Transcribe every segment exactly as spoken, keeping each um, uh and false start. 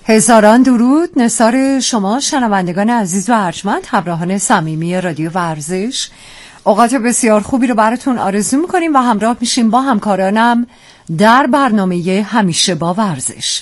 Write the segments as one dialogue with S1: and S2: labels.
S1: هزاران درود. نثار شما شنوندگان عزیز و ارجمند، همراهان صمیمی رادیو ورزش. اوقات بسیار خوبی رو براتون آرزو میکنیم و همراه میشیم با همکارانم در برنامه همیشه با ورزش.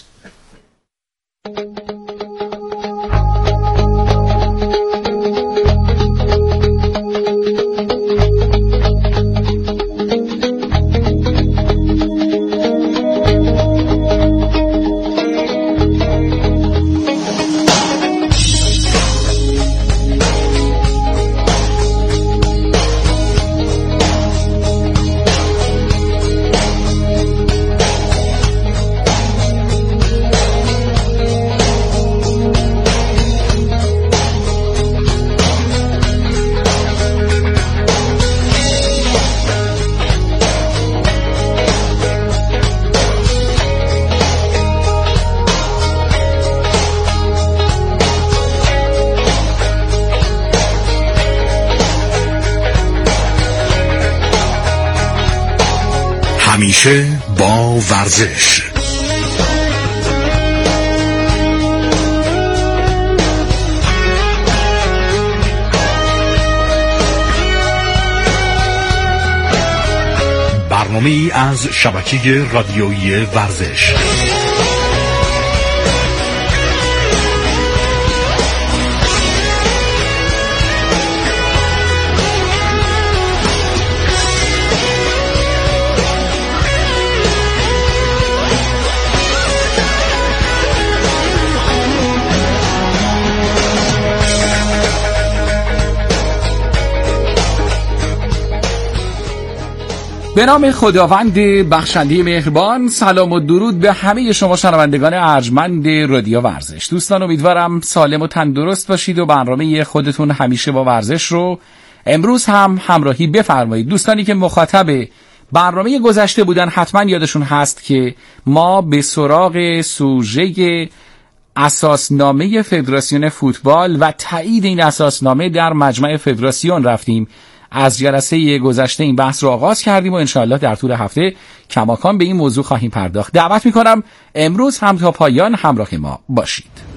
S2: همیشه با ورزش. برنامه‌ای از شبکه رادیویی ورزش.
S3: به نام خداوند بخشنده مهربان، سلام و درود به همه شما شنوندگان ارجمند رادیو ورزش. دوستان، امیدوارم سالم و تندرست باشید و برنامه خودتون همیشه با ورزش رو امروز هم همراهی بفرمایید. دوستانی که مخاطب برنامه گذشته بودن حتما یادشون هست که ما به سراغ سوژه اساسنامه فدراسیون فوتبال و تایید این اساسنامه در مجمع فدراسیون رفتیم. از جلسه گذشته این بحث رو آغاز کردیم و انشاءالله در طول هفته کماکان به این موضوع خواهیم پرداخت. دعوت میکنم امروز هم تا پایان همراه ما باشید.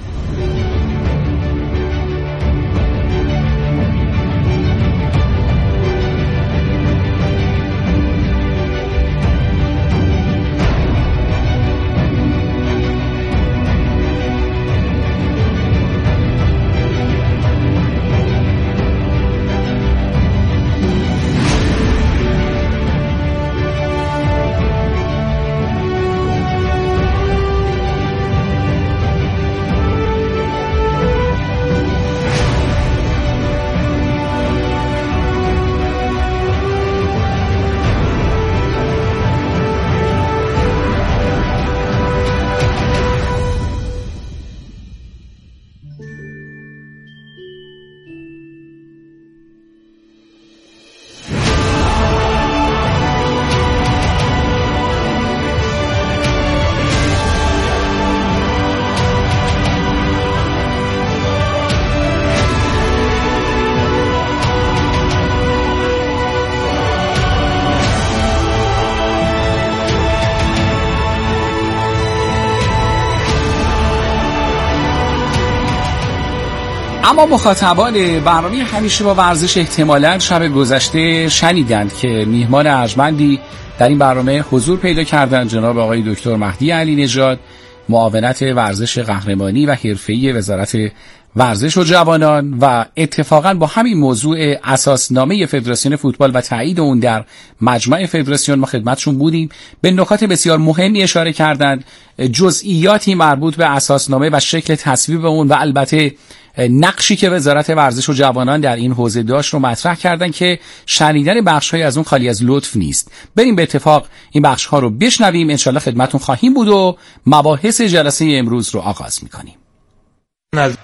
S3: اما مخاطبان برنامه همیشه با ورزش احتمالاً شب گذشته شنیدند که میهمان ارجمندی در این برنامه حضور پیدا کردند، جناب آقای دکتر مهدی علی نژاد، معاونت ورزش قهرمانی و حرفه‌ای وزارت ورزش و جوانان، و اتفاقاً با همین موضوع اساسنامه فدراسیون فوتبال و تایید اون در مجمع فدراسیون ما خدمتشون بودیم. به نکات بسیار مهمی اشاره کردند، جزئیاتی مربوط به اساسنامه و شکل تصویب اون و البته نقشی که وزارت ورزش و جوانان در این حوزه داشت رو مطرح کردن که شنیدن بخش‌های از اون خالی از لطف نیست. بریم به اتفاق این بخش‌ها رو بشنویم، انشالله خدمتون خواهیم بود و مباحث جلسه امروز رو آغاز می‌کنیم.
S4: نز...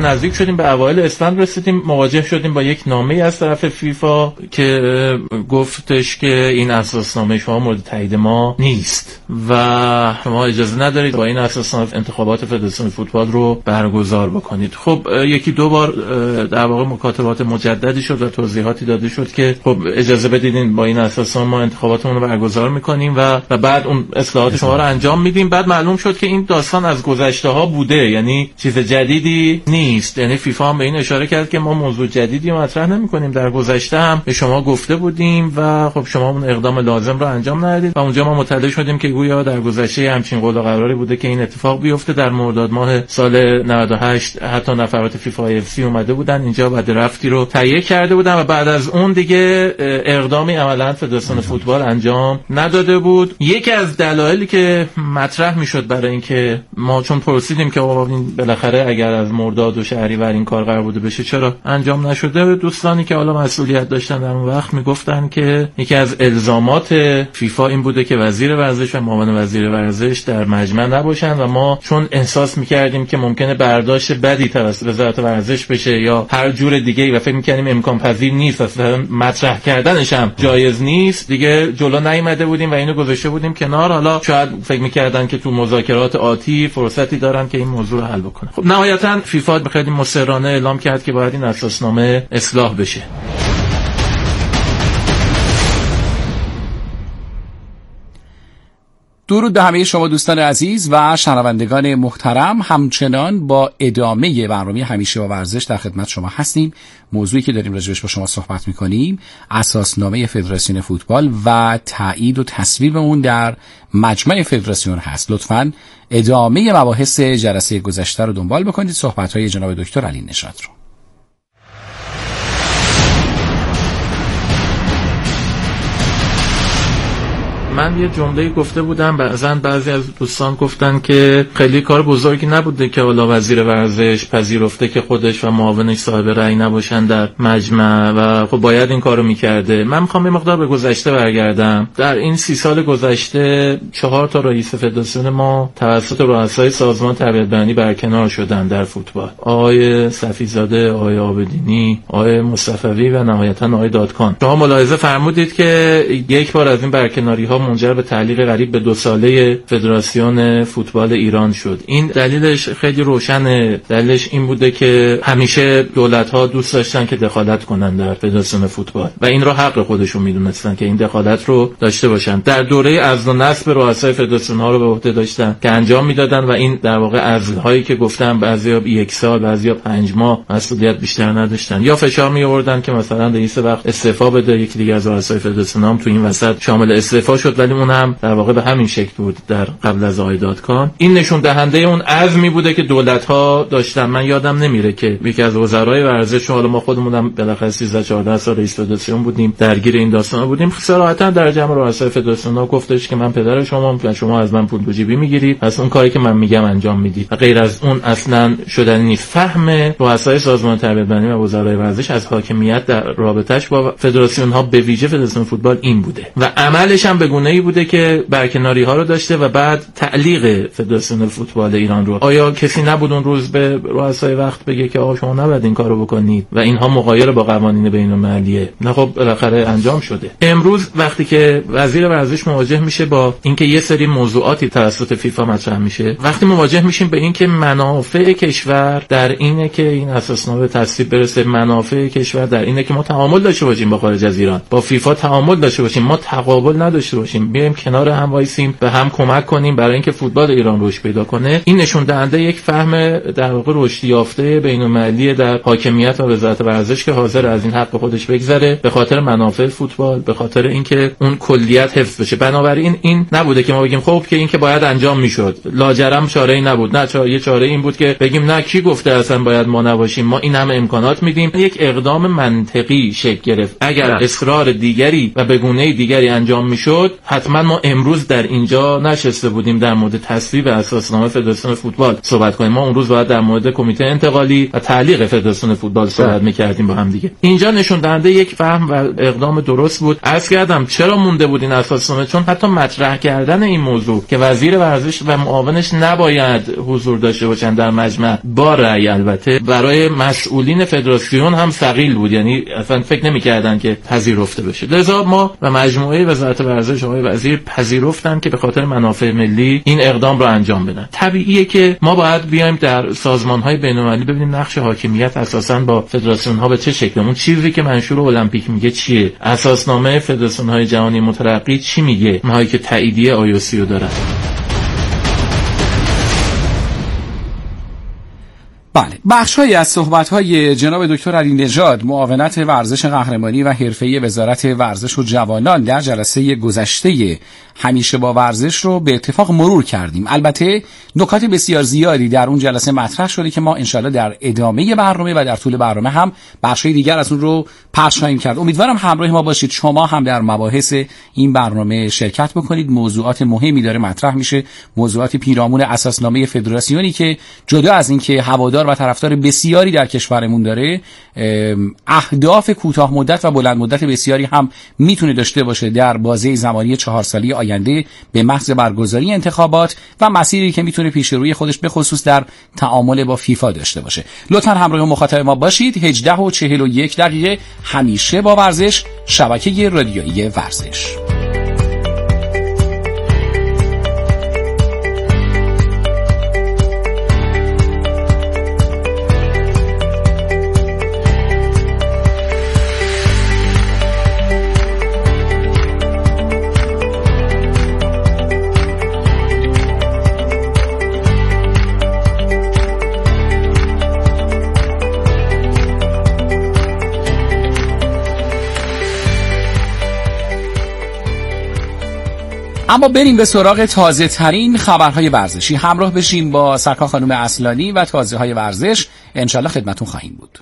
S4: نزدیک شدیم به اوایل اسفند رسیدیم، مواجه شدیم با یک نامه از طرف فیفا که گفتش که این اساسنامه شما مورد تایید ما نیست و شما اجازه ندارید با این اساسنامه انتخابات فدراسیون فوتبال رو برگزار بکنید. خب یکی دو بار در واقع مکاتبات مجددی شد و توضیحاتی داده شد که خب اجازه بدید با این اساسنامه ما انتخاباتمون رو برگزار میکنیم و و بعد اون اصلاحات شما رو انجام میدیم. بعد معلوم شد که این داستان از گذشته ها بوده، یعنی چیز جدیدی نیست. یعنی فیفا هم به این اشاره کرد که ما موضوع جدیدی مطرح نمی‌کنیم، در گذشته هم به شما گفته بودیم و خب شما اون اقدام لازم رو انجام ندادید و اونجا ما مطلع شدیم که گویا در گذشته همچین قول و قراری بوده که این اتفاق بیفته. در مرداد ماه سال نود و هشت حتی نفرات فیفا اف سی اومده بودن اینجا و درفتی رو تهیه کرده بودن و بعد از اون دیگه اقدامی عملاً فدراسیون فوتبال انجام نداده بود. یکی از دلایلی که مطرح میشد برای اینکه ما چون پرسیدیم که آقا بالاخره اگر از مرداد و شهریور این کار قرار بوده بشه چرا انجام نشده، دوستانی که حالا مسئولیت داشتن در اون وقت میگفتن که یکی از الزامات فیفا این بوده که وزیر ورزش و معاون وزیر ورزش در مجمع نباشن و ما چون احساس میکردیم که ممکنه برداشت بدی توسط وزارت ورزش بشه یا هر جور دیگه‌ای و فکر میکردیم امکان پذیر نیست، اصلا مطرح کردنش هم جایز نیست، دیگه جلو نیامده بودیم و اینو گذاشته بودیم کنار. حالا شاید فکر میکردن که تو مذاکرات آتی فرصتی دارن که این موضوع رو حل بکنن. خب نهایتا فیفا خیلی مصرانه اعلام کرد که باید این اساسنامه اصلاح بشه.
S3: درود به همه شما دوستان عزیز و شنوندگان محترم. همچنان با ادامه برنامه همیشه با ورزش در خدمت شما هستیم. موضوعی که داریم راجعش با شما صحبت می‌کنیم اساسنامه فدراسیون فوتبال و تایید و تصویب اون در مجمع فدراسیون هست. لطفاً ادامه مباحث جلسه گذشته رو دنبال بکنید، صحبت‌های جناب دکتر علی نژاد رو.
S4: من یه جمله گفته بودم، بعضن بعضی از دوستان گفتن که خیلی کار بزرگی نبوده که حالا وزیر ورزش پذیرفته که خودش و معاونش صاحب رأی نباشن در مجمع و خب باید این کارو میکرده. من میخوام یه مقدار به گذشته برگردم. در این سی سال گذشته چهار تا رئیس فدراسیون ما توسط رؤسای سازمان تربیت بدنی برکنار شدن در فوتبال. آقای صفیزاده، آقای عابدینی، آقای مصطفوی و نهایتا آقای دادکان. شما ملاحظه فرمودید که یک بار از این برکناری‌ها منجر به تعلیق قریب به دو ساله فدراسیون فوتبال ایران شد. این دلیلش خیلی روشنه. دلیلش این بوده که همیشه دولت‌ها دوست داشتن که دخالت کنن در فدراسیون فوتبال و این را حق خودشون میدونستن که این دخالت رو داشته باشن. در دوره عزل و نصب رؤسای فدراسیون‌ها رو به عهده داشتن که انجام میدادن و این در واقع عزل‌هایی که گفتم بعضیا یک سال، بعضیا پنج ماه مسئولیت بیشتر نداشتن یا فشار می‌آوردن که مثلا رئیس وقت استعفا بده، یکی دیگه از رؤسای فدراسیون هم تو این وسط شامل استعفا شد، ولی اون هم در واقع به همین شکل بود در قبل از آقای دادکان. این نشون دهنده اون عزمی بوده که دولت‌ها داشتن. من یادم نمیره که یکی از وزرای ورزش، حالا ما خودمونم بالاخره سیزده چهارده سال رئیس فدراسیون بودیم، درگیر این داستانا بودیم، صراحتاً در جمع رؤسای فدراسیون‌ها گفتش که من پدر شما و شما از من پول تو جیبی میگیرید، پس اون کاری که من میگم انجام میدید و غیر از اون اصلاً شدنی نیست. فهم رؤسای سازمان تربیت بدنی و وزرای ورزش از حاکمیت در رابطش با فدراسیون‌ها به ویژه فدراسیون فوتبال این بوده و عملش هم به گونه‌ای بوده که برکناری ها رو داشته و بعد تعلیق فدراسیون فوتبال ایران رو. آیا کسی نبود اون روز به رؤسای وقت بگه که آقا شما نباید این کارو بکنید و اینها مغایر با قوانین بین‌المللیه؟ نه، خب بالاخره انجام شده. امروز وقتی که وزیر ورزش مواجه میشه با اینکه یه سری موضوعاتی توسط فیفا مطرح میشه، وقتی مواجه میشیم به اینکه منافع کشور در اینه که این اساسنامه تصویب برسه، منافع کشور در اینه که ما تعامل داشته باشیم با خارج از ایران، با فیفا تعامل داشته باشیم، ما تقابل نداشته باشیم، بیایم کنار هم وایسیم و هم کمک کنیم برای اینکه فوتبال ایران رشد پیدا کنه. این نشون دهنده یک فهم در واقع رشد یافته بین‌المللی در حاکمیت و وزارت ورزش که حاضر از این حق خودش بگذره به خاطر منافع فوتبال، به خاطر اینکه اون کلیت حفظ بشه. بنابراین این نبوده که ما بگیم خب که این که باید انجام میشد، لاجرم چاره‌ای نبود. نه، چاره یه چاره این بود که بگیم نه، کی گفته اصلا باید ما نباشیم، ما این همه امکانات میدیم. یک اقدام منطقی شکل گرفت. اگر اصرار دیگری و به گونه دیگری انجام میشد، حتما ما امروز در اینجا نشسته بودیم در مورد تصویب اساسنامه فدراسیون فوتبال صحبت کنیم. ما اون روز باید در مورد کمیته انتقالی و تعلیق فدراسیون فوتبال صحبت می‌کردیم با هم دیگه. اینجا نشون دهنده یک فهم و اقدام درست بود. عرض کردم چرا مونده بود این اساسنامه، چون حتی مطرح کردن این موضوع که وزیر ورزش و معاونش نباید حضور داشته باشن در مجمع با رأی، البته برای مسئولین فدراسیون هم ثقیل بود، یعنی اصلا فکر نمی‌کردن که پذیرفته بشه. لذا ما و مجموعه وزارت ورزش آقای وزیر پذیرفتن که به خاطر منافع ملی این اقدام رو انجام بدن. طبیعیه که ما باید بیایم در سازمان‌های بین‌المللی ببینیم نقش حاکمیت اساساً با فدراسیون‌ها به چه شکله. اون چیزی که منشور المپیک میگه چیه؟ اساسنامه فدراسیون‌های جهانی مترقی چی میگه؟ اونهایی که تاییدیه آی او سی رو دارن.
S3: بله، بخش‌هایی از صحبت‌های جناب دکتر علی نژاد معاونت ورزش قهرمانی و حرفه‌ای وزارت ورزش و جوانان در جلسه گذشته همیشه با ورزش رو به اتفاق مرور کردیم. البته نکات بسیار زیادی در اون جلسه مطرح شده که ما انشالله در ادامه برنامه و در طول برنامه هم بخش‌های دیگر از اون رو پخش خواهیم کرد. امیدوارم همراه ما باشید، شما هم در مباحث این برنامه شرکت بکنید. موضوعات مهمی داره مطرح میشه، موضوعات پیرامون اساسنامه فدراسیونی که جدا از اینکه هوادار و طرفدار بسیاری در کشورمون داره، اهداف کوتاه مدت و بلند مدت بسیاری هم میتونه داشته باشه در بازه زمانی چهار ساله آینده به محض برگزاری انتخابات و مسیری که میتونه پیش روی خودش به خصوص در تعامل با فیفا داشته باشه. لطفاً همراه مخاطب ما باشید. هجده و چهل و یک دقیقه همیشه با ورزش، شبکه رادیویی ورزش. اما بریم به سراغ تازه ترین خبرهای ورزشی. همراه بشیم با سرکار خانم اصلانی و تازه های ورزش. انشالله خدمتون خواهیم بود.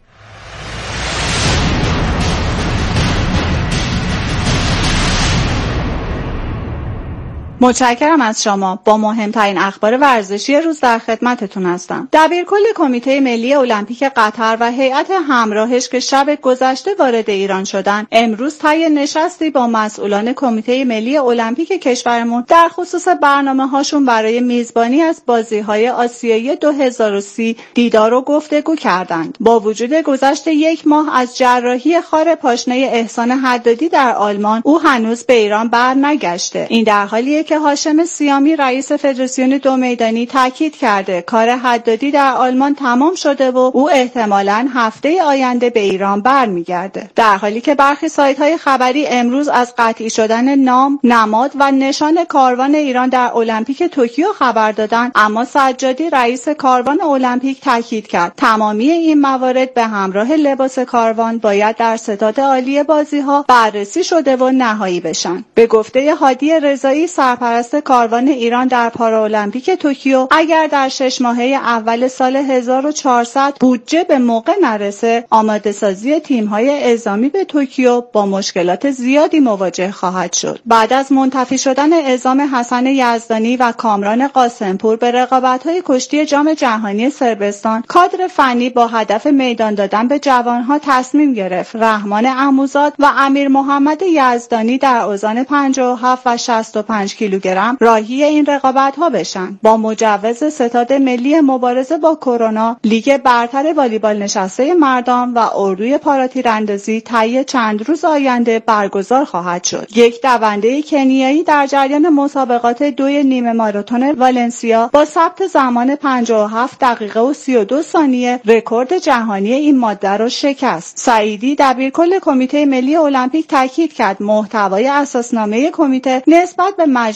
S5: متشکرم از شما. با مهمترین اخبار ورزشی روز در خدمتتون هستم. دبیرکل کمیته ملی المپیک قطر و هیئت همراهش که شب گذشته وارد ایران شدند، امروز طی نشستی با مسئولان کمیته ملی المپیک کشورمون در خصوص برنامه‌هاشون برای میزبانی از بازی‌های آسیایی دو هزار و سی دیدار و گفتگو کردند. با وجود گذشت یک ماه از جراحی خار پاشنه احسان حدادی در آلمان، او هنوز به ایران برنگشته. این در حالیه که هاشم سیامی رئیس فدراسیون دو میدانی تاکید کرده کار حدادی در آلمان تمام شده و او احتمالاً هفته آینده به ایران برمیگرده. در حالی که برخی سایت‌های خبری امروز از قطعی شدن نام، نماد و نشان کاروان ایران در المپیک توکیو خبر دادند، اما سجادی رئیس کاروان المپیک تاکید کرد تمامی این موارد به همراه لباس کاروان باید در ستاد عالی بازی‌ها بررسی شده و نهایی بشن. به گفته هادی رضایی سرپرست کاروان ایران در پارالمپیک توکیو، اگر در شش ماهه اول سال هزار و چهارصد بودجه به موقع نرسه، آماده سازی تیم‌های اعزامی به توکیو با مشکلات زیادی مواجه خواهد شد. بعد از منتفی شدن اعزام حسن یزدانی و کامران قاسمپور به رقابت‌های کشتی جام جهانی صربستان، کادر فنی با هدف میدان دادن به جوانها تصمیم گرفت رحمان عموزاد و امیر محمد یزدانی در اوزان پنجاه و هفت و شصت و پنج کیلوگرم راهی این رقابت‌ها بشن. با مجوز ستاد ملی مبارزه با کرونا، لیگ برتر والیبال نشسته مردان و اردوی پاراتیراندازی طی چند روز آینده برگزار خواهد شد. یک دونده کنیایی در جریان مسابقات دوی نیمه ماراتون والنسیا با ثبت زمان پنجاه و هفت دقیقه و سی و دو ثانیه رکورد جهانی این ماده را شکست. سعیدی دبیرکل کمیته ملی المپیک تاکید کرد محتوای اساسنامه کمیته نسبت به مجموع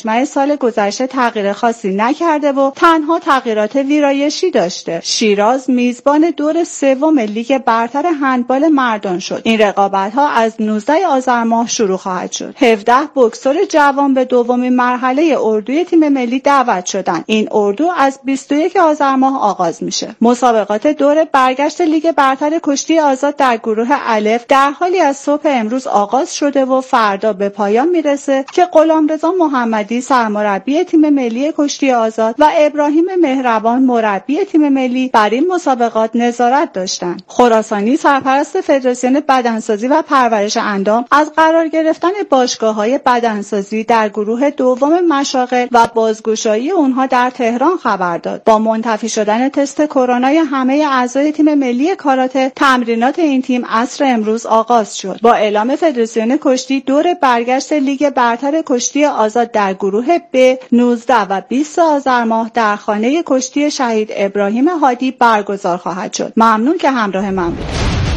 S5: مجمع سال گذشته تغییر خاصی نکرده و تنها تغییرات ویرایشی داشته. شیراز میزبان دور سوم لیگ برتر هندبال مردان شد. این رقابت‌ها از نوزدهم آذر ماه شروع خواهد شد. هفده بوکسور جوان به دومین مرحله اردوی تیم ملی دعوت شدند. این اردو از بیست و یکم آذر ماه آغاز میشه. مسابقات دور برگشت لیگ برتر کشتی آزاد در گروه الف در حالی از صبح امروز آغاز شده و فردا به پایان میرسه که غلامرضا محمدی سرمربی تیم ملی کشتی آزاد و ابراهیم مهربان مربی تیم ملی بر این مسابقات نظارت داشتند. خراسانی سرپرست فدراسیون بدنسازی و پرورش اندام از قرار گرفتن باشگاه‌های بدنسازی در گروه دوم مشاغل و بازگشایی اونها در تهران خبر داد. با منتفی شدن تست کرونای همه اعضای تیم ملی کاراته، تمرینات این تیم عصر امروز آغاز شد. با اعلام فدراسیون کشتی دور برگشت لیگ برتر کشتی آزاد در گروه ب نوزده و بیست آذر ماه در خانه کشتی شهید ابراهیم هادی برگزار خواهد شد. ممنون که همراه من بود.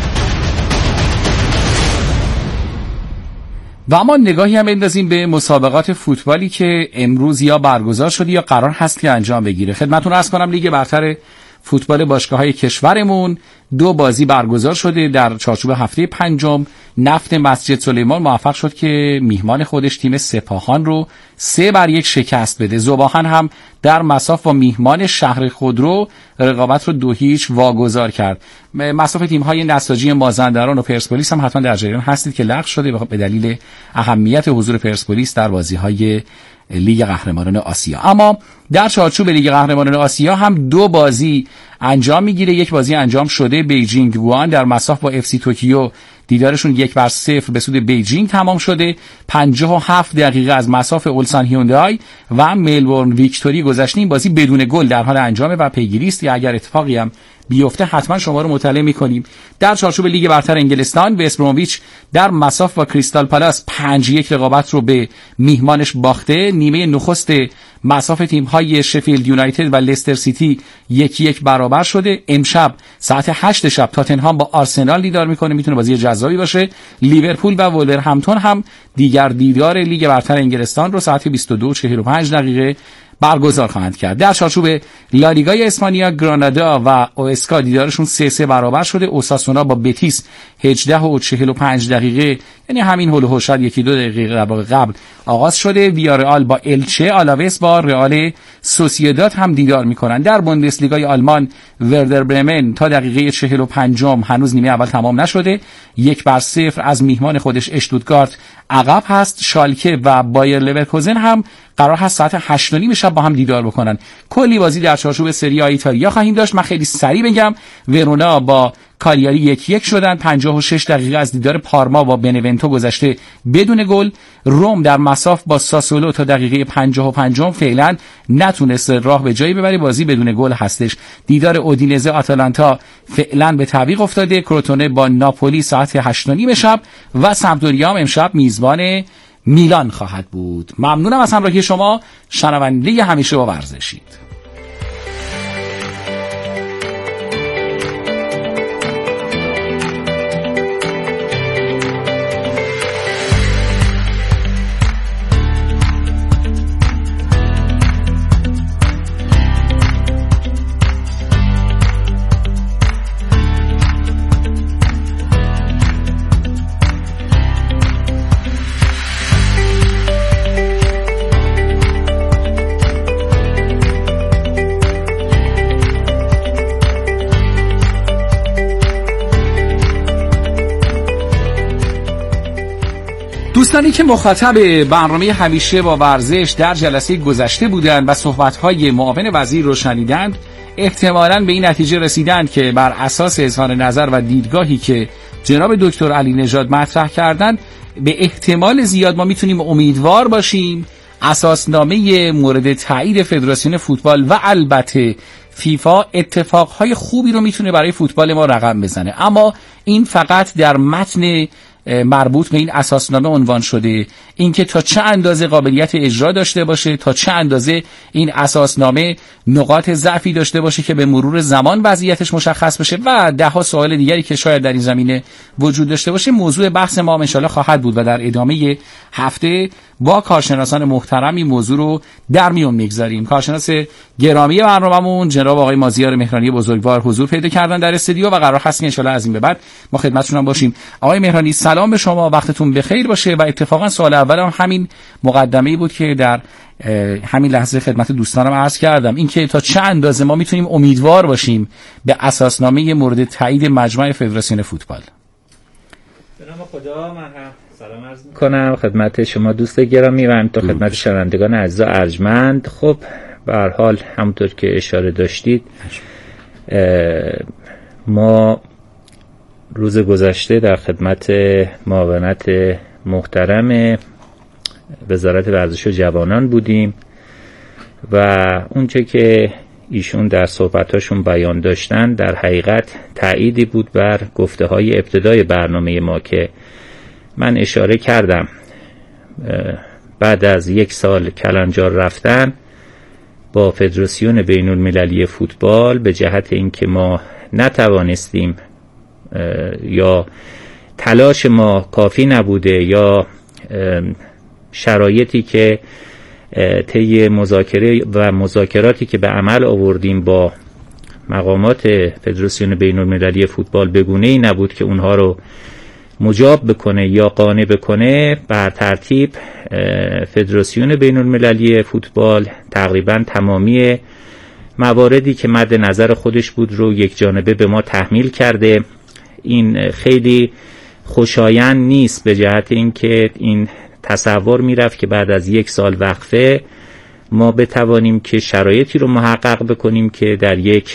S3: و اما نگاهی هم اندازیم به مسابقات فوتبالی که امروز یا برگزار شده یا قرار هست که انجام بگیره. خدمتتون عرض کنم لیگ برتر فوتبال باشگاه‌های کشورمون دو بازی برگزار شده. در چارچوب هفته پنجم نفت مسجد سلیمان موفق شد که میهمان خودش تیم سپاهان رو سه بر یک شکست بده. ذوباهن هم در مصاف با میهمان شهر خودرو رقابت رو دو هیچ واگذار کرد. مصاف تیم‌های نساجی مازندران و پرسپولیس هم حتما در جریان هستید که لغو شده به دلیل اهمیت حضور پرسپولیس در بازی‌های لیگ قهرمانان آسیا. اما در چارچوب لیگ قهرمانان آسیا هم دو بازی انجام میگیره. یک بازی انجام شده، بیجینگ گوان در مصاف با اف سی توکیو دیدارشون یک بر صفر به سود بیجینگ تمام شده. پنجاه و هفت دقیقه از مصاف اولسان هیوندای و ملبورن ویکتوری گذشته. این بازی بدون گل در حال انجامه و پیگیری است. اگر اتفاقی هم بیفته حتما شما رو مطلع می‌کنیم. در چارچوب لیگ برتر انگلستان وست برومویچ در مصاف با کریستال پالاس پنج یک رقابت رو به میهمانش باخته. نیمه نخست مصاف تیم‌های شفیلد یونایتد و لستر سیتی یک یک برابر شده. امشب ساعت هشت شب تاتنهام با آرسنال دیدار میکنه، میتونه بازی جذابی باشه. لیورپول و ولورهمپتون هم دیگر دیدار لیگ برتر انگلستان رو ساعت بیست و دو و چهل و پنج دقیقه برگزار خواهند کرد. در چارچوب لالیگای اسپانیا گرانادا و اوسکا دیدارشون سه سه برابر شده. اوساسونا با بتیس هجده و چهل و پنج دقیقه، یعنی همین هول و هوش یکی دو دقیقه قبل قبل آغاز شده. ویارئال با الچه، آلاوس با رئال سوسییداد هم دیدار میکنن. در بوندسلیگای آلمان وردر برمن تا دقیقه چهل و پنج هنوز نیمه اول تمام نشده، یک بر صفر از میهمان خودش اشتوتگارت عقب هست. شالکه و بایر لورکوزن هم قرار هست ساعت هشت و نیم شب با هم دیدار بکنن. کلی بازی در چارچوب سری آ ایتالیا خواهیم داشت. من خیلی سریع بگم ورونا با کالیاری یک یک شدن. پنجاه و شش دقیقه از دیدار پارما با بنونتو گذشته بدون گل. روم در مصاف با ساسولو تا دقیقه پنجاه و پنج فعلا نتونست راه به جایی ببره، بازی بدون گل هستش. دیدار اودینزه آتالانتا فعلا به تعویق افتاده. کروتونه با ناپولی ساعت هشت و نیم شب و سمپدوریا امشب میزبان میلان خواهد بود. ممنونم از همراهی شما. شنونده همیشه با ورزشید. دوستانی که مخاطب برنامه همیشه با ورزش در جلسه گذشته بودند و صحبت‌های معاون وزیر رو شنیدند، احتمالاً به این نتیجه رسیدند که بر اساس اظهار نظر و دیدگاهی که جناب دکتر علی نژاد مطرح کردند، به احتمال زیاد ما میتونیم امیدوار باشیم اساسنامه مورد تایید فدراسیون فوتبال و البته فیفا اتفاقهای خوبی رو میتونه برای فوتبال ما رقم بزنه. اما این فقط در متن مربوط به این اساسنامه عنوان شده، اینکه تا چه اندازه قابلیت اجرا داشته باشه، تا چه اندازه این اساسنامه نقاط ضعفی داشته باشه که به مرور زمان وضعیتش مشخص بشه و ده ها سوال دیگری که شاید در این زمینه وجود داشته باشه موضوع بحث ما ان شاءالله خواهد بود و در ادامه هفته با کارشناسان محترم این موضوع رو در میون میگذاریم. کارشناس گرامی برنامه‌مون جناب آقای مازیار مهرانی بزرگوار حضور پیدا کردن در استودیو و قرار هست ان شاءالله از این به بعد ما خدمتتون باشیم. آقای مهرانی سلام به شما، وقتتون بخیر باشه و اتفاقا سوال اولم همین مقدمه‌ای بود که در همین لحظه خدمت دوستانم عرض کردم، اینکه تا چه اندازه ما میتونیم امیدوار باشیم به اساسنامه مورد تایید مجمع فدراسیون فوتبال.
S6: به نام خدا من هم سلام عرض می‌کنم خدمت شما دوست گرامی و همینطور خدمت شنوندگان عزیز و ارجمند. خب به هر حال همونطور که اشاره داشتید ما روز گذشته در خدمت معاونت محترم وزارت ورزش و جوانان بودیم و اونچه که ایشون در صحبتاشون بیان داشتن در حقیقت تأییدی بود بر گفته های ابتدای برنامه ما که من اشاره کردم. بعد از یک سال کلنجار رفتن با فدراسیون بین المللی فوتبال به جهت اینکه ما نتوانستیم یا تلاش ما کافی نبوده یا شرایطی که طی مذاکره و مذاکراتی که به عمل آوردیم با مقامات فدراسیون بین المللی فوتبال بگونه‌ای نبود که اونها رو مجاب بکنه یا قانع بکنه، بر ترتیب فدراسیون بین المللی فوتبال تقریبا تمامی مواردی که مد نظر خودش بود رو یک جانبه به ما تحمیل کرده. این خیلی خوشایند نیست به جهت اینکه این تصور میرفت که بعد از یک سال وقفه ما بتوانیم که شرایطی رو محقق بکنیم که در یک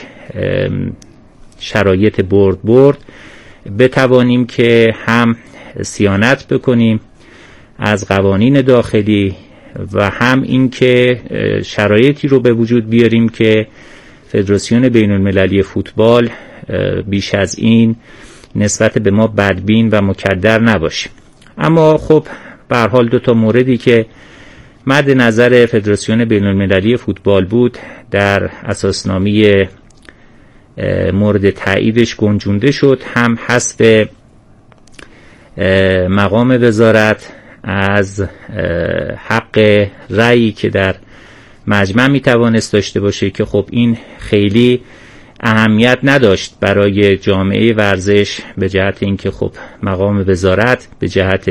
S6: شرایط برد برد بتوانیم که هم صیانت بکنیم از قوانین داخلی و هم این که شرایطی رو به وجود بیاریم که فدراسیون بین المللی فوتبال بیش از این نسبت به ما بدبین و مکدر نباشه. اما خب به هر حال دو تا موردی که مد نظر فدراسیون بین المللی فوتبال بود در اساسنامه مورد تاییدش گنجونده شد، هم حذف مقام وزارت از حق رأیی که در مجمع میتوانست داشته باشه که خب این خیلی اهمیت نداشت برای جامعه ورزش به جهت اینکه خب مقام وزارت به جهت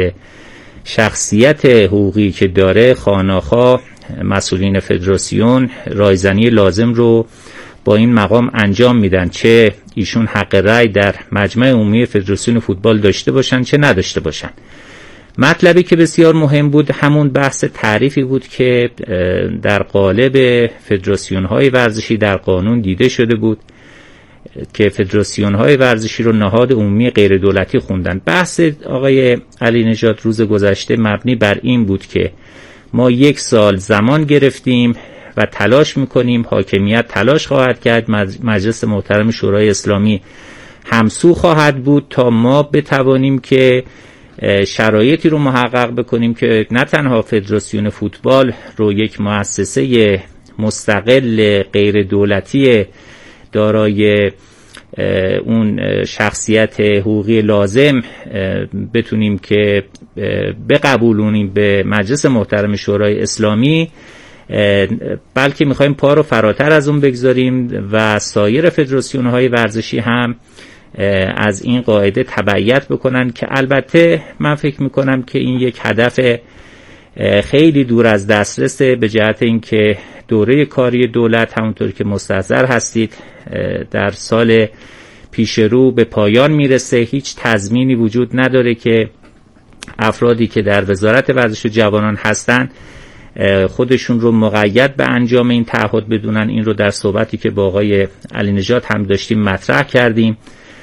S6: شخصیت حقوقی که داره خواه‌ناخواه مسئولین فدراسیون رایزنی لازم رو با این مقام انجام میدن، چه ایشون حق رأی در مجمع عمومی فدراسیون فوتبال داشته باشن چه نداشته باشن. مطلبی که بسیار مهم بود همون بحث تعریفی بود که در قالب فدراسیون‌های ورزشی در قانون دیده شده بود که فدراسیون‌های ورزشی رو نهاد عمومی غیر دولتی خوندن. بحث آقای علی نژاد روز گذشته مبنی بر این بود که ما یک سال زمان گرفتیم و تلاش میکنیم، حاکمیت تلاش خواهد کرد، مجلس محترم شورای اسلامی همسو خواهد بود تا ما بتوانیم که شرایطی رو محقق بکنیم که نه تنها فدراسیون فوتبال رو یک مؤسسه مستقل غیر دولتی دارای اون شخصیت حقوقی لازم بتونیم که بقبولونیم به مجلس محترم شورای اسلامی، بلکه میخوایم پا رو فراتر از اون بگذاریم و سایر فدراسیون های ورزشی هم از این قاعده تبعیت بکنن که البته من فکر میکنم که این یک هدف خیلی دور از دسترسه به جهت اینکه دوره کاری دولت همونطور که مستحضر هستید در سال پیش رو به پایان میرسه. هیچ تضمینی وجود نداره که افرادی که در وزارت ورزش و جوانان هستن خودشون رو مقید به انجام این تعهد بدونن. این رو در صحبتی که با آقای علی نژاد هم داشتیم مطرح کردیم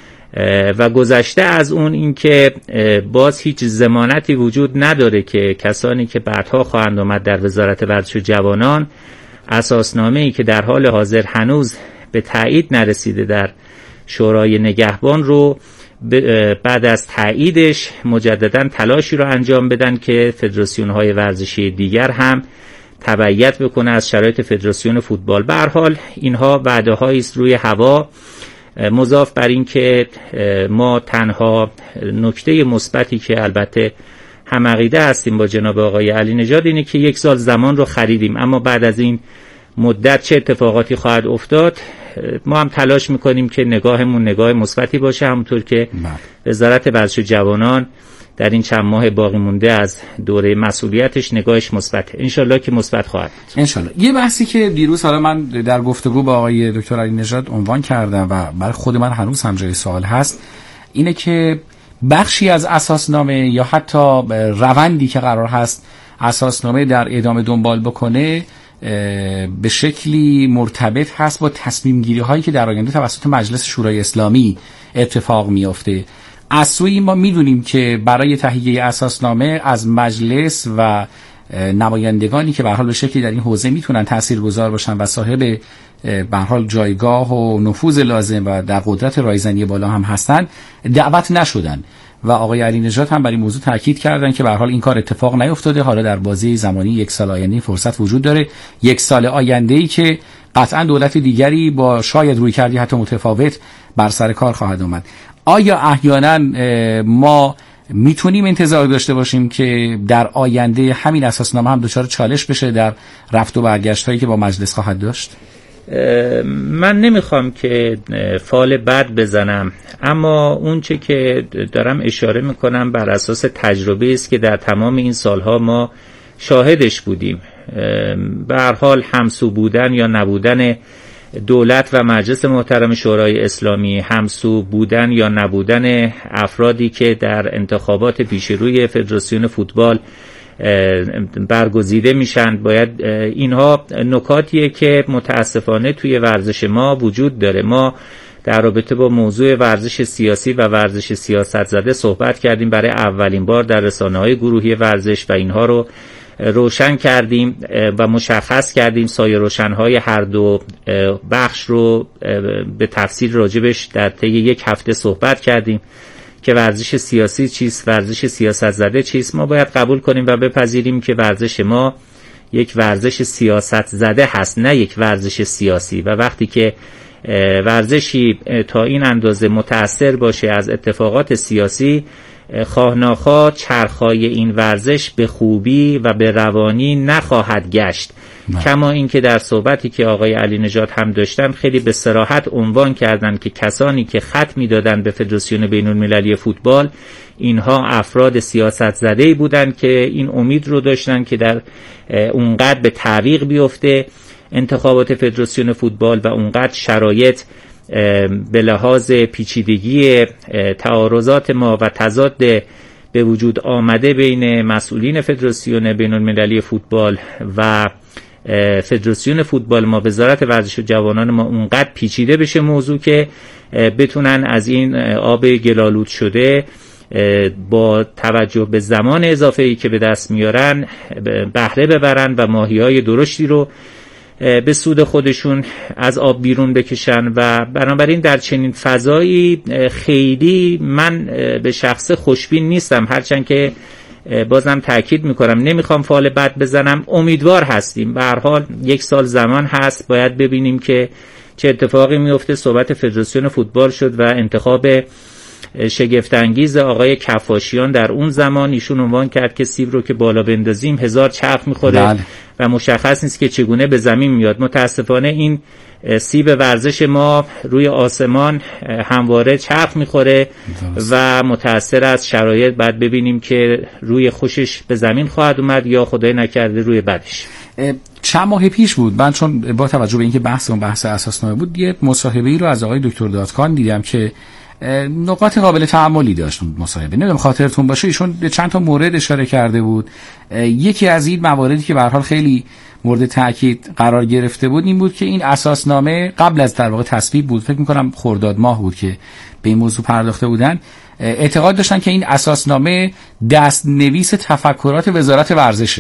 S6: و گذشته از اون این که باز هیچ ضمانتی وجود نداره که کسانی که بعدها خواهند آمد در وزارت ورزش و جوانان اساسنامه‌ای که در حال حاضر هنوز به تایید نرسیده در شورای نگهبان رو بعد از تاییدش مجددا تلاشی رو انجام بدن که فدراسیون‌های ورزشی دیگر هم تبعیت بکنه از شرایط فدراسیون فوتبال. به هر حال اینها وعده‌هایی است روی هوا، مضاف بر این که ما تنها نکته مثبتی که البته هم عقیده هستیم با جناب آقای علی نژاد اینه که یک سال زمان رو خریدیم، اما بعد از این مدت چه اتفاقاتی خواهد افتاد ما هم تلاش میکنیم که نگاهمون نگاه مثبتی باشه، همونطور که وزارت ورزش و جوانان در این چند ماه باقی مونده از دوره مسئولیتش نگاهش مثبته. انشالله که مثبت خواهد.
S3: انشالله. یه بحثی که دیروز حالا من در گفتگو با آقای دکتر علی نژاد عنوان کردم و برای خود من هنوز هم جای سوال هست، اینه که بخشی از اساسنامه یا حتی روندی که قرار هست اساسنامه در ادامه دنبال بکنه به شکلی مرتبط هست با تصمیم گیری هایی که در آینده توسط مجلس شورای اسلامی اتفاق میافته. از سوی ما میدونیم که برای تهیه اساسنامه از مجلس و نمایندگانی که به هر حال به شکلی در این حوزه میتونن تاثیرگذار باشن و صاحب به هر حال جایگاه و نفوذ لازم و در قدرت رایزنی بالا هم هستن دعوت نشدن و آقای علی نژاد هم بر این موضوع تاکید کردن که به هر حال این کار اتفاق نیفتاده. حالا در بازه زمانی یک سال آینده فرصت وجود داره، یک سال آینده‌ای که قطعا دولت دیگری با شاید رویکردی حتی متفاوت بر سر کار خواهد آمد. آیا احیانا ما میتونیم انتظار داشته باشیم که در آینده همین اساسنامه هم دچار چالش بشه در رفت و برگشت هایی که با مجلس خواهد داشت؟
S6: من نمیخوام که فال بد بزنم، اما اون چه که دارم اشاره میکنم بر اساس تجربه است که در تمام این سالها ما شاهدش بودیم. به هر حال همسو بودن یا نبودن دولت و مجلس محترم شورای اسلامی، همسو بودن یا نبودن افرادی که در انتخابات پیشروی فدراسیون فوتبال برگزیده میشن، باید اینها نکاتیه که متاسفانه توی ورزش ما وجود داره. ما در رابطه با موضوع ورزش سیاسی و ورزش سیاست زده صحبت کردیم برای اولین بار در رسانه‌های گروهی ورزش و اینها رو روشن کردیم و مشخص کردیم سایه روشن‌های هر دو بخش رو به تفصیل راجبش در طی یک هفته صحبت کردیم که ورزش سیاسی چیست، ورزش سیاست زده چیست. ما باید قبول کنیم و بپذیریم که ورزش ما یک ورزش سیاست زده هست، نه یک ورزش سیاسی، و وقتی که ورزشی تا این اندازه متأثر باشه از اتفاقات سیاسی، خواه ناخواه چرخای این ورزش به خوبی و به روانی نخواهد گشت. نه. کما اینکه در صحبتی که آقای علی نژاد هم داشتن خیلی به صراحت عنوان کردن که کسانی که خط میدادن به فدراسیون بین‌المللی فوتبال اینها افراد سیاست زده‌ای بودن که این امید رو داشتن که در اونقدر به تعویق بیفته انتخابات فدراسیون فوتبال و اونقدر شرایط به لحاظ پیچیدگی تعارضات ما و تضاد به وجود آمده بین مسئولین فدراسیون بین‌المللی فوتبال و فدراسیون فوتبال ما، وزارت ورزش و جوانان ما، اونقدر پیچیده بشه موضوع که بتونن از این آب گلالود شده با توجه به زمان اضافه‌ای که به دست میارن بهره ببرن و ماهی‌های درشتی رو به سود خودشون از آب بیرون بکشن. و بنابراین در چنین فضایی خیلی من به شخص خوشبین نیستم، هرچند که بازم تاکید میکنم نمیخوام فال بد بزنم، امیدوار هستیم. به هر حال یک سال زمان هست، باید ببینیم که چه اتفاقی میفته. صحبت فدراسیون فوتبال شد و انتخاب شگفت انگیز آقای کفاشیان در اون زمان ایشون عنوان کرد که سیب رو که بالا بندازیم هزار چرخ میخوره بله. و مشخص نیست که چگونه به زمین میاد. متاسفانه این سیب ورزش ما روی آسمان همواره چرخ میخوره و متأثر از شرایط. بعد ببینیم که روی خوشش به زمین خواهد اومد یا خدای نکرده روی بدش.
S3: چند ماه پیش بود من چون با توجه به اینکه بحث اون بحث اساسنامه بود یه مصاحبه‌ای رو از آقای دکتر دادکان دیدم که نقاط قابل تأملی داشت مصاحبه. نمیدونم خاطرتون باشه ایشون به چند تا مورد اشاره کرده بود. یکی از این مواردی که به هر حال خیلی مورد تاکید قرار گرفته بود این بود که این اساسنامه قبل از در واقع تصویب بود، فکر می‌کنم خرداد ماه بود که به این موضوع پرداخته بودن، اعتقاد داشتن که این اساسنامه دست‌نویس تفکرات وزارت ورزشه.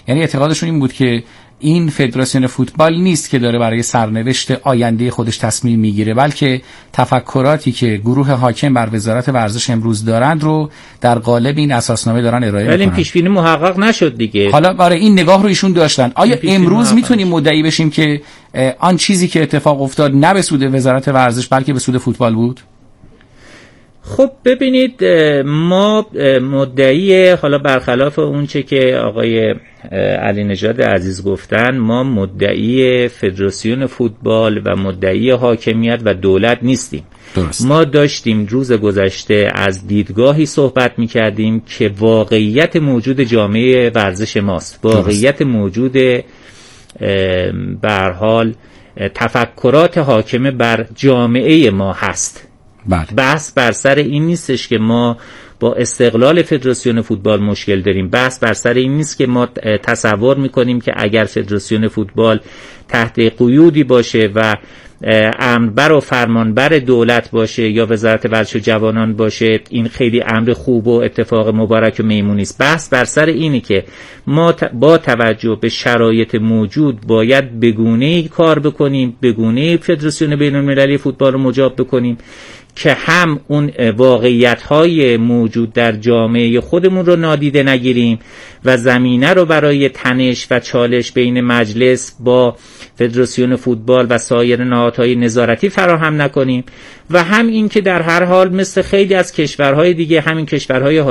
S3: یعنی اعتقادشون این بود که این فدراسیون فوتبال نیست که داره برای سرنوشت آینده خودش تصمیم میگیره، بلکه تفکراتی که گروه حاکم بر وزارت ورزش امروز دارند رو در قالب این اساسنامه دارن ارائه میکنن. ولی این
S6: پیش بینی محقق نشد دیگه.
S3: حالا برای این نگاه رو ایشون داشتن. آیا امروز میتونیم مدعی بشیم که آن چیزی که اتفاق افتاد نه به سود وزارت ورزش بلکه به سود فوتبال بود؟
S6: خب ببینید، ما مدعی، حالا برخلاف اون چه که آقای علی نژاد عزیز گفتن، ما مدعی فدراسیون فوتبال و مدعی حاکمیت و دولت نیستیم.
S3: درست.
S6: ما داشتیم روز گذشته از دیدگاهی صحبت می‌کردیم که واقعیت موجود جامعه ورزش ماست، واقعیت موجود به هر حال تفکرات حاکمه بر جامعه ما هست.
S3: بله.
S6: بحث بر سر این نیستش که ما با استقلال فدراسیون فوتبال مشکل داریم، بحث بر سر این نیست که ما تصور میکنیم که اگر فدراسیون فوتبال تحت قیودی باشه و امربر و فرمانبر دولت باشه یا وزارت ورزش و جوانان باشه این خیلی امر خوب و اتفاق مبارک و میمونی است. بحث بر سر اینه که ما با توجه به شرایط موجود باید بگونه‌ای کار بکنیم، بگونه‌ای فدراسیون بین‌المللی فوتبال رو مجاب بکنیم که هم اون واقعیت‌های موجود در جامعه خودمون رو نادیده نگیریم و زمینه رو برای تنش و چالش بین مجلس با فدراسیون فوتبال و سایر نهادهای نظارتی فراهم نکنیم و هم این که در هر حال مثل خیلی از کشورهای دیگه همین کشورهای